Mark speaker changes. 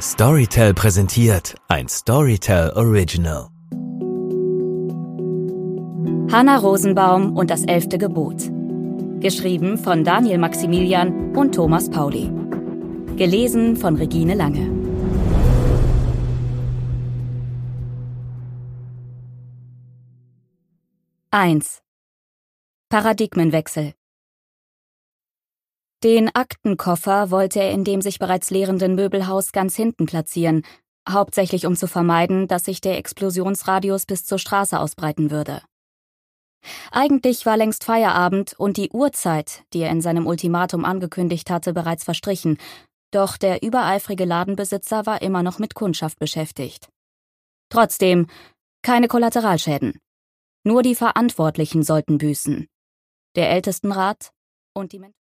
Speaker 1: Storytel präsentiert ein Storytel Original.
Speaker 2: Hanna Rosenbaum und das 11. Gebot. Geschrieben von Daniel Maximilian und Thomas Pauli. Gelesen von Regine Lange. =1. Paradigmenwechsel. Den Aktenkoffer wollte er in dem sich bereits leerenden Möbelhaus ganz hinten platzieren, hauptsächlich um zu vermeiden, dass sich der Explosionsradius bis zur Straße ausbreiten würde. Eigentlich war längst Feierabend und die Uhrzeit, die er in seinem Ultimatum angekündigt hatte, bereits verstrichen, doch der übereifrige Ladenbesitzer war immer noch mit Kundschaft beschäftigt. Trotzdem, keine Kollateralschäden. Nur die Verantwortlichen sollten büßen. Der Ältestenrat und die